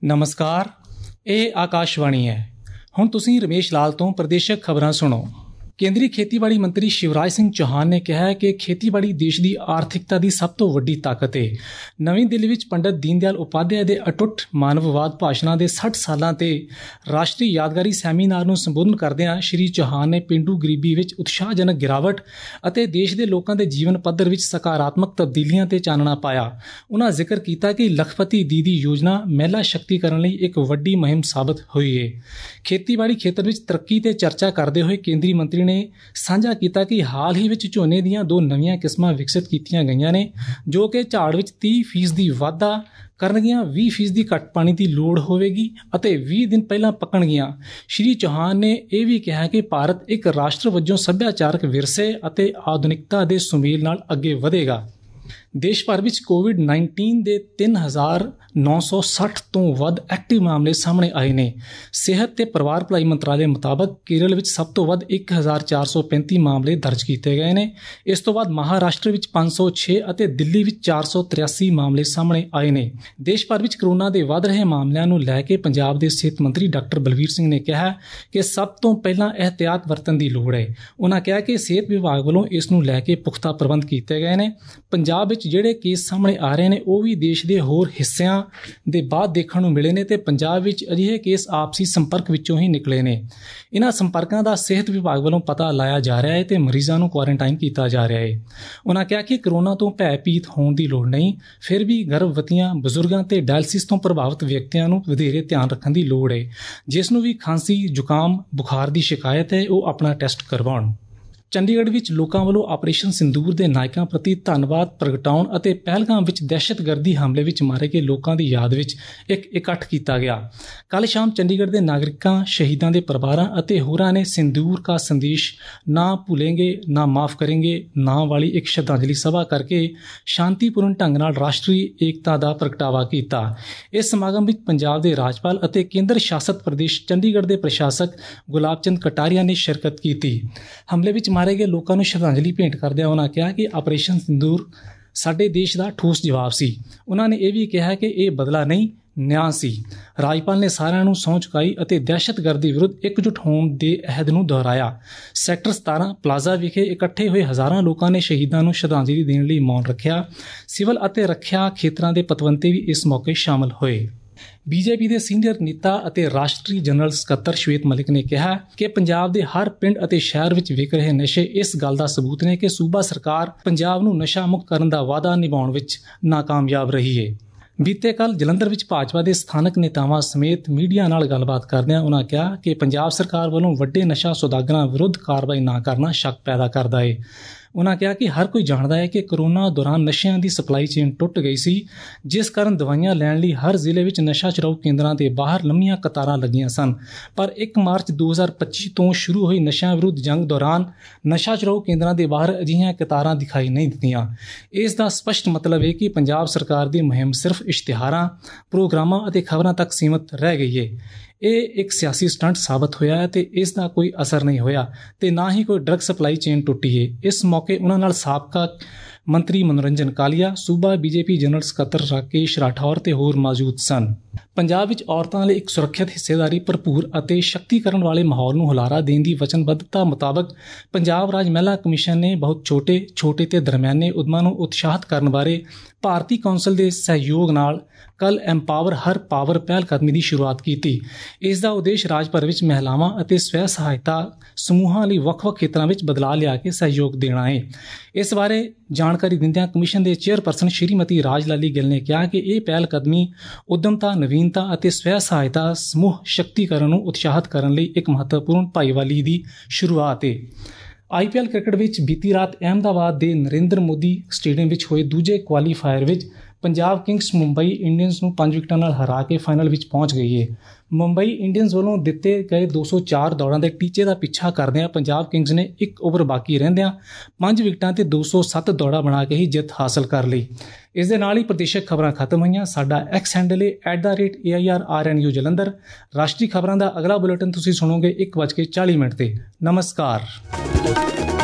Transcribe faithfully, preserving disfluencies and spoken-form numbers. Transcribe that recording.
ਨਮਸਕਾਰ, ਇਹ ਆਕਾਸ਼ਵਾਣੀ ਹੈ। ਹੁਣ ਤੁਸੀਂ ਰਮੇਸ਼ ਲਾਲ ਤੋਂ ਪ੍ਰਦੇਸ਼ਕ ਖਬਰਾਂ ਸੁਣੋ। ਕੇਂਦਰੀ ਖੇਤੀਬਾੜੀ ਮੰਤਰੀ ਸ਼ਿਵਰਾਜ ਸਿੰਘ ਚੌਹਾਨ ਨੇ ਕਿਹਾ ਹੈ ਕਿ ਖੇਤੀਬਾੜੀ ਦੇਸ਼ ਦੀ ਆਰਥਿਕਤਾ ਦੀ ਸਭ ਤੋਂ ਵੱਡੀ ਤਾਕਤ ਹੈ। ਨਵੀਂ ਦਿੱਲੀ ਵਿੱਚ ਪੰਡਤ ਦੀਨ ਦਿਆਲ ਉਪਾਧਿਆਏ ਦੇ ਅਟੁੱਟ ਮਾਨਵਵਾਦ ਭਾਸ਼ਣਾਂ ਦੇ ਸੱਠ ਸਾਲਾਂ ਤੇ ਰਾਸ਼ਟਰੀ ਯਾਦਗਾਰੀ ਸੈਮੀਨਾਰ ਨੂੰ ਸੰਬੋਧਨ ਕਰਦਿਆਂ ਸ਼੍ਰੀ ਚੌਹਾਨ ਨੇ ਪੇਂਡੂ ਗਰੀਬੀ ਵਿੱਚ ਉਤਸ਼ਾਹਜਨਕ ਗਿਰਾਵਟ ਅਤੇ ਦੇਸ਼ ਦੇ ਲੋਕਾਂ ਦੇ ਜੀਵਨ ਪੱਧਰ ਵਿੱਚ ਸਕਾਰਾਤਮਕ ਤਬਦੀਲੀਆਂ ਤੇ ਚਾਨਣਾ ਪਾਇਆ। ਉਨ੍ਹਾਂ ਜ਼ਿਕਰ ਕੀਤਾ ਕਿ ਲੱਖਪਤੀ ਦੀਦੀ ਯੋਜਨਾ ਮਹਿਲਾ ਸ਼ਕਤੀਕਰਨ ਲਈ ਇੱਕ ਵੱਡੀ ਮੁਹਿੰਮ ਸਾਬਤ ਹੋਈ ਹੈ। ਖੇਤੀਬਾੜੀ ਖੇਤਰ ਵਿੱਚ ਤਰੱਕੀ ਤੇ ਚਰਚਾ ਕਰਦੇ ਹੋਏ ਕੇਂਦਰੀ ਮੰਤਰੀ ਨੇ ਸਾਂਝਾ ਕੀਤਾ ਕਿ ਹਾਲ ਹੀ ਵਿੱਚ ਝੋਨੇ ਦੀਆਂ ਦੋ ਨਵੀਆਂ ਕਿਸਮਾਂ ਵਿਕਸਿਤ ਕੀਤੀਆਂ ਗਈਆਂ ਨੇ ਜੋ ਕਿ ਝਾੜ ਵਿੱਚ ਤੀਹ ਫੀਸਦੀ ਵਾਧਾ ਕਰਨਗੀਆਂ, ਵੀਹ ਫੀਸਦੀ ਘੱਟ ਪਾਣੀ ਦੀ ਲੋੜ ਹੋਵੇਗੀ ਅਤੇ ਵੀਹ ਦਿਨ ਪਹਿਲਾਂ ਪੱਕਣਗੀਆਂ। ਸ਼੍ਰੀ ਚੌਹਾਨ ਨੇ ਇਹ ਵੀ ਕਿਹਾ ਕਿ ਭਾਰਤ ਇੱਕ ਰਾਸ਼ਟਰ ਵਜੋਂ ਸੱਭਿਆਚਾਰਕ ਵਿਰਸੇ ਅਤੇ ਆਧੁਨਿਕਤਾ ਦੇ ਸੁਮੇਲ ਨਾਲ ਅੱਗੇ ਵਧੇਗਾ। ਦੇਸ਼ ਭਰ ਵਿੱਚ ਕੋਵਿਡ ਨਾਈਨਟੀਨ ਦੇ ਤਿੰਨ ਹਜ਼ਾਰ ਨੌ ਸੌ ਸੱਠ ਤੋਂ ਵੱਧ ਐਕਟਿਵ ਮਾਮਲੇ ਸਾਹਮਣੇ ਆਏ ਨੇ। ਸਿਹਤ ਤੇ ਪਰਿਵਾਰ ਭਲਾਈ ਮੰਤਰਾਲੇ ਮੁਤਾਬਕ ਕੇਰਲ ਵਿੱਚ ਸਭ ਤੋਂ ਵੱਧ ਇੱਕ ਹਜ਼ਾਰ ਚਾਰ ਸੌ ਪੈਂਤੀ ਮਾਮਲੇ ਦਰਜ ਕੀਤੇ ਗਏ ਨੇ। ਇਸ ਤੋਂ ਬਾਅਦ ਮਹਾਰਾਸ਼ਟਰ ਵਿੱਚ ਪੰਜ ਸੌ ਛੇ ਅਤੇ ਦਿੱਲੀ ਵਿੱਚ ਚਾਰ ਸੌ ਤਰਿਆਸੀ ਮਾਮਲੇ ਸਾਹਮਣੇ ਆਏ ਨੇ। ਦੇਸ਼ ਭਰ ਵਿੱਚ ਕਰੋਨਾ ਦੇ ਵੱਧ ਰਹੇ ਮਾਮਲਿਆਂ ਨੂੰ ਲੈ ਕੇ ਪੰਜਾਬ ਦੇ ਸਿਹਤ ਮੰਤਰੀ ਡਾਕਟਰ ਬਲਵੀਰ ਸਿੰਘ ਨੇ ਕਿਹਾ ਕਿ ਸਭ ਤੋਂ ਪਹਿਲਾਂ ਇਹਤਿਆਤ ਵਰਤਣ ਦੀ ਲੋੜ ਹੈ। ਉਨ੍ਹਾਂ ਕਿਹਾ ਕਿ ਸਿਹਤ ਵਿਭਾਗ ਵੱਲੋਂ ਇਸ ਨੂੰ ਲੈ ਕੇ ਪੁਖਤਾ ਪ੍ਰਬੰਧ ਕੀਤੇ ਗਏ ਨੇ। ਪੰਜਾਬ ਵਿੱਚ ਜਿਹੜੇ ਕੇਸ ਸਾਹਮਣੇ ਆ ਰਹੇ ਨੇ ਉਹ ਵੀ ਦੇਸ਼ ਦੇ ਹੋਰ ਹਿੱਸਿਆਂ ਦੇ ਬਾਅਦ ਦੇਖਣ ਨੂੰ ਮਿਲੇ ਨੇ ਤੇ ਪੰਜਾਬ ਵਿੱਚ ਅਜਿਹੇ ਕੇਸ ਆਪਸੀ ਸੰਪਰਕ ਵਿੱਚੋਂ ਹੀ ਨਿਕਲੇ ਨੇ। ਇਹਨਾਂ ਸੰਪਰਕਾਂ ਦਾ ਸਿਹਤ ਵਿਭਾਗ ਵੱਲੋਂ ਪਤਾ ਲਾਇਆ ਜਾ ਰਿਹਾ ਹੈ ਤੇ ਮਰੀਜ਼ਾਂ ਨੂੰ ਕੁਆਰੰਟਾਈਨ ਕੀਤਾ ਜਾ ਰਿਹਾ ਹੈ। ਉਹਨਾਂ ਕਿਹਾ ਕਿ ਕਰੋਨਾ ਤੋਂ ਭੈ-ਭੀਤ ਹੋਣ ਦੀ ਲੋੜ ਨਹੀਂ, ਫਿਰ ਵੀ ਗਰਭਵਤੀਆਂ, ਬਜ਼ੁਰਗਾਂ ਤੇ ਡਾਇਲਸਿਸ ਤੋਂ ਪ੍ਰਭਾਵਿਤ ਵਿਅਕਤੀਆਂ ਨੂੰ ਵਧੇਰੇ ਧਿਆਨ ਰੱਖਣ ਦੀ ਲੋੜ ਹੈ। ਜਿਸ ਨੂੰ ਵੀ ਖਾਂਸੀ, ਜ਼ੁਕਾਮ, ਬੁਖਾਰ ਦੀ ਸ਼ਿਕਾਇਤ ਹੈ ਉਹ ਆਪਣਾ ਟੈਸਟ ਕਰਵਾਉਣ। ਚੰਡੀਗੜ੍ਹ ਵਿੱਚ ਲੋਕਾਂ ਵੱਲੋਂ ਆਪਰੇਸ਼ਨ ਸਿੰਦੂਰ ਦੇ ਨਾਇਕਾਂ ਪ੍ਰਤੀ ਧੰਨਵਾਦ ਪ੍ਰਗਟਾਉਣ ਅਤੇ ਪਹਿਲਗਾਮ ਵਿੱਚ ਦਹਿਸ਼ਤਗਰਦੀ ਹਮਲੇ ਵਿੱਚ ਮਾਰੇ ਗਏ ਲੋਕਾਂ ਦੀ ਯਾਦ ਵਿੱਚ ਇੱਕ ਇਕੱਠ ਕੀਤਾ ਗਿਆ। ਕੱਲ੍ਹ ਸ਼ਾਮ ਚੰਡੀਗੜ੍ਹ ਦੇ ਨਾਗਰਿਕਾਂ, ਸ਼ਹੀਦਾਂ ਦੇ ਪਰਿਵਾਰਾਂ ਅਤੇ ਹੋਰਾਂ ਨੇ ਸਿੰਦੂਰ ਕਾ ਸੰਦੇਸ਼ ਨਾ ਭੁਲੇਂਗੇ ਨਾ ਮਾਫ ਕਰੇਂਗੇ ਨਾਂ ਵਾਲੀ ਇੱਕ ਸ਼ਰਧਾਂਜਲੀ ਸਭਾ ਕਰਕੇ ਸ਼ਾਂਤੀਪੂਰਨ ਢੰਗ ਨਾਲ ਰਾਸ਼ਟਰੀ ਏਕਤਾ ਦਾ ਪ੍ਰਗਟਾਵਾ ਕੀਤਾ। ਇਸ ਸਮਾਗਮ ਵਿੱਚ ਪੰਜਾਬ ਦੇ ਰਾਜਪਾਲ ਅਤੇ ਕੇਂਦਰ ਸ਼ਾਸਤ ਪ੍ਰਦੇਸ਼ ਚੰਡੀਗੜ੍ਹ ਦੇ ਪ੍ਰਸ਼ਾਸਕ ਗੁਲਾਬ ਚੰਦ ਕਟਾਰੀਆ ਨੇ ਸ਼ਿਰਕਤ ਕੀਤੀ। ਹਮਲੇ ਵਿੱਚ ਮਾਰੇ ਗਏ ਲੋਕਾਂ ਨੂੰ ਸ਼ਰਧਾਂਜਲੀ ਭੇਂਟ ਕਰਦਿਆਂ ਉਹਨਾਂ ਕਿਹਾ ਕਿ ਆਪਰੇਸ਼ਨ ਸਿੰਦੂਰ ਸਾਡੇ ਦੇਸ਼ ਦਾ ਠੋਸ ਜਵਾਬ ਸੀ। ਉਹਨਾਂ ਨੇ ਇਹ ਵੀ ਕਿਹਾ ਕਿ ਇਹ ਬਦਲਾ ਨਹੀਂ, ਨਿਆਂ ਸੀ। ਰਾਜਪਾਲ ਨੇ ਸਾਰਿਆਂ ਨੂੰ ਸਹੁੰ ਚੁਕਾਈ ਅਤੇ ਦਹਿਸ਼ਤਗਰਦੀ ਵਿਰੁੱਧ ਇਕਜੁੱਟ ਹੋਣ ਦੇ ਅਹਿਦ ਨੂੰ ਦੁਹਰਾਇਆ। ਸੈਕਟਰ ਸਤਾਰਾਂ ਪਲਾਜ਼ਾ ਵਿਖੇ ਇਕੱਠੇ ਹੋਏ ਹਜ਼ਾਰਾਂ ਲੋਕਾਂ ਨੇ ਸ਼ਹੀਦਾਂ ਨੂੰ ਸ਼ਰਧਾਂਜਲੀ ਦੇਣ ਲਈ ਮੌਨ ਰੱਖਿਆ। ਸਿਵਲ ਅਤੇ ਰੱਖਿਆ ਖੇਤਰਾਂ ਦੇ ਪਤਵੰਤੇ ਵੀ ਇਸ ਮੌਕੇ ਸ਼ਾਮਲ ਹੋਏ। ਬੀਜੇਪੀ ਦੇ ਸੀਨੀਅਰ ਨੇਤਾ ਅਤੇ ਰਾਸ਼ਟਰੀ ਜਨਰਲ ਸਕੱਤਰ ਸ਼ਵੇਤ ਮਲਿਕ ਨੇ ਕਿਹਾ ਕਿ ਪੰਜਾਬ ਦੇ ਹਰ ਪਿੰਡ ਅਤੇ ਸ਼ਹਿਰ ਵਿੱਚ ਵਿਕ ਰਹੇ ਨਸ਼ੇ ਇਸ ਗੱਲ ਦਾ ਸਬੂਤ ਨੇ ਕਿ ਸੂਬਾ ਸਰਕਾਰ ਪੰਜਾਬ ਨੂੰ ਨਸ਼ਾ ਮੁਕਤ ਕਰਨ ਦਾ ਵਾਅਦਾ ਨਿਭਾਉਣ ਵਿੱਚ ਨਾਕਾਮਯਾਬ ਰਹੀ ਹੈ। ਬੀਤੇ ਕੱਲ੍ਹ ਜਲੰਧਰ ਵਿੱਚ ਭਾਜਪਾ ਦੇ ਸਥਾਨਕ ਨੇਤਾਵਾਂ ਸਮੇਤ ਮੀਡੀਆ ਨਾਲ ਗੱਲਬਾਤ ਕਰਦਿਆਂ ਉਨ੍ਹਾਂ ਕਿਹਾ ਕਿ ਪੰਜਾਬ ਸਰਕਾਰ ਵੱਲੋਂ ਵੱਡੇ ਨਸ਼ਾ ਸੌਦਾਗਰਾਂ ਵਿਰੁੱਧ ਕਾਰਵਾਈ ਨਾ ਕਰਨਾ ਸ਼ੱਕ ਪੈਦਾ ਕਰਦਾ ਹੈ। ਉਨ੍ਹਾਂ ਕਿਹਾ ਕਿ ਹਰ ਕੋਈ ਜਾਣਦਾ ਹੈ ਕਿ ਕਰੋਨਾ ਦੌਰਾਨ ਨਸ਼ਿਆਂ ਦੀ ਸਪਲਾਈ ਚੇਨ ਟੁੱਟ ਗਈ ਸੀ, ਜਿਸ ਕਾਰਨ ਦਵਾਈਆਂ ਲੈਣ ਲਈ ਹਰ ਜ਼ਿਲ੍ਹੇ ਵਿੱਚ ਨਸ਼ਾ ਛੁਡਾਊ ਕੇਂਦਰਾਂ ਦੇ ਬਾਹਰ ਲੰਮੀਆਂ ਕਤਾਰਾਂ ਲੱਗੀਆਂ ਸਨ। ਪਰ ਇੱਕ ਮਾਰਚ ਦੋ ਹਜ਼ਾਰ ਪੱਚੀ ਤੋਂ ਸ਼ੁਰੂ ਹੋਈ ਨਸ਼ਿਆਂ ਵਿਰੁੱਧ ਜੰਗ ਦੌਰਾਨ ਨਸ਼ਾ ਛੁਡਾਊ ਕੇਂਦਰਾਂ ਦੇ ਬਾਹਰ ਅਜਿਹੀਆਂ ਕਤਾਰਾਂ ਦਿਖਾਈ ਨਹੀਂ ਦਿੱਤੀਆਂ। ਇਸ ਦਾ ਸਪਸ਼ਟ ਮਤਲਬ ਹੈ ਕਿ ਪੰਜਾਬ ਸਰਕਾਰ ਦੀ ਮੁਹਿੰਮ ਸਿਰਫ ਇਸ਼ਤਿਹਾਰਾਂ, ਪ੍ਰੋਗਰਾਮਾਂ ਅਤੇ ਖਬਰਾਂ ਤੱਕ ਸੀਮਤ ਰਹਿ ਗਈ ਹੈ। ਇਹ ਇੱਕ ਸਿਆਸੀ ਸਟੰਟ ਸਾਬਤ ਹੋਇਆ ਹੈ ਤੇ ਇਸ ਦਾ ਕੋਈ ਅਸਰ ਨਹੀਂ ਹੋਇਆ ਤੇ ਨਾ ਹੀ ਕੋਈ ਡਰੱਗ ਸਪਲਾਈ ਚੇਨ ਟੁੱਟੀ ਹੈ। ਇਸ ਮੌਕੇ ਉਹਨਾਂ ਨਾਲ ਸਾਬਕਾ ਮੰਤਰੀ ਮਨੋਰੰਜਨ ਕਾਲੀਆ, ਸੂਬਾ ਬੀਜੇਪੀ ਜਨਰਲ ਸਕੱਤਰ ਰਾਕੇਸ਼ ਰਾਠੌਰ ਤੇ ਹੋਰ ਮੌਜੂਦ ਸਨ। ਪੰਜਾਬ ਵਿੱਚ ਔਰਤਾਂ ਲਈ ਇੱਕ ਸੁਰੱਖਿਅਤ, ਹਿੱਸੇਦਾਰੀ ਭਰਪੂਰ ਅਤੇ ਸ਼ਕਤੀਕਰਨ ਵਾਲੇ ਮਾਹੌਲ ਨੂੰ ਹੁਲਾਰਾ ਦੇਣ ਦੀ ਵਚਨਬੱਧਤਾ ਮੁਤਾਬਕ ਪੰਜਾਬ ਰਾਜ ਮਹਿਲਾ ਕਮਿਸ਼ਨ ਨੇ ਬਹੁਤ ਛੋਟੇ ਛੋਟੇ ਤੇ ਦਰਮਿਆਨੇ ਉਦਮਾਂ ਨੂੰ ਉਤਸ਼ਾਹਿਤ ਕਰਨ ਬਾਰੇ ਭਾਰਤੀ ਕੌਂਸਲ ਦੇ ਸਹਿਯੋਗ ਨਾਲ ਕੱਲ੍ਹ ਐਮਪਾਵਰ ਹਰ ਪਾਵਰ ਪਹਿਲ ਕਦਮੀ ਦੀ ਸ਼ੁਰੂਆਤ ਕੀਤੀ। ਇਸ ਦਾ ਉਦੇਸ਼ ਰਾਜ ਭਰ ਵਿੱਚ ਮਹਿਲਾਵਾਂ ਅਤੇ ਸਵੈ ਸਹਾਇਤਾ ਸਮੂਹਾਂ ਲਈ ਵੱਖ-ਵੱਖ ਖੇਤਰਾਂ ਵਿੱਚ ਬਦਲਾਅ ਲਿਆ ਕੇ ਸਹਿਯੋਗ ਦੇਣਾ ਹੈ। ਇਸ ਬਾਰੇ ਜਾਣਕਾਰੀ ਦਿੰਦਿਆਂ ਕਮਿਸ਼ਨ ਦੇ ਚੇਅਰਪਰਸਨ ਸ਼੍ਰੀਮਤੀ ਰਾਜ ਲਾਲੀ ਗਿੱਲ ਨੇ ਕਿਹਾ ਕਿ ਇਹ ਪਹਿਲ ਕਦਮੀ ਉੱਦਮਤਾ, ਨਵੀਨਤਾ ਅਤੇ ਸਵੈ ਸਹਾਇਤਾ ਸਮੂਹ ਸ਼ਕਤੀਕਰਨ ਨੂੰ ਉਤਸ਼ਾਹਿਤ ਕਰਨ ਲਈ ਇੱਕ ਮਹੱਤਵਪੂਰਨ ਭਾਈਵਾਲੀ ਦੀ ਸ਼ੁਰੂਆਤ ਹੈ। ਆਈ ਪੀ ਐਲ ਕ੍ਰਿਕਟ ਵਿੱਚ ਬੀਤੀ ਰਾਤ ਅਹਿਮਦਾਬਾਦ ਦੇ ਨਰਿੰਦਰ ਮੋਦੀ ਸਟੇਡੀਅਮ ਵਿੱਚ ਹੋਏ ਦੂਜੇ ਕੁਆਲੀਫਾਇਰ ਵਿੱਚ ਪੰਜਾਬ ਕਿੰਗਸ ਮੁੰਬਈ ਇੰਡੀਅਨਸ ਨੂੰ ਪੰਜ ਵਿਕਟਾਂ ਨਾਲ ਹਰਾ ਕੇ ਫਾਈਨਲ ਵਿੱਚ ਪਹੁੰਚ ਗਈ ਹੈ। ਮੁੰਬਈ ਇੰਡੀਅਨਸ ਵੱਲੋਂ ਦਿੱਤੇ ਗਏ ਦੋ ਸੌ ਚਾਰ ਦੌੜਾਂ ਦੇ ਟੀਚੇ ਦਾ ਪਿੱਛਾ ਕਰਦਿਆਂ ਪੰਜਾਬ ਕਿੰਗਸ ਨੇ ਇੱਕ ਓਵਰ ਬਾਕੀ ਰਹਿੰਦਿਆਂ ਪੰਜ ਵਿਕਟਾਂ ਤੇ ਦੋ ਸੌ ਸੱਤ ਦੌੜਾਂ ਬਣਾ ਕੇ ਹੀ ਜਿੱਤ ਹਾਸਲ ਕਰ ਲਈ। ਇਸ ਦੇ ਨਾਲ ਹੀ ਪ੍ਰਦੇਸ਼ਕ ਖਬਰਾਂ ਖਤਮ ਹੋਈਆਂ। ਸਾਡਾ ਐਕਸ ਹੈਂਡਲ ਹੈ at the rate A I R R N U Jalandhar. ਰਾਸ਼ਟਰੀ ਖਬਰਾਂ ਦਾ ਅਗਲਾ ਬੁਲੇਟਿਨ ਤੁਸੀਂ ਸੁਣੋਗੇ ਇੱਕ ਵੱਜ ਕੇ ਚਾਲੀ ਮਿੰਟ ਤੇ। ਨਮਸਕਾਰ।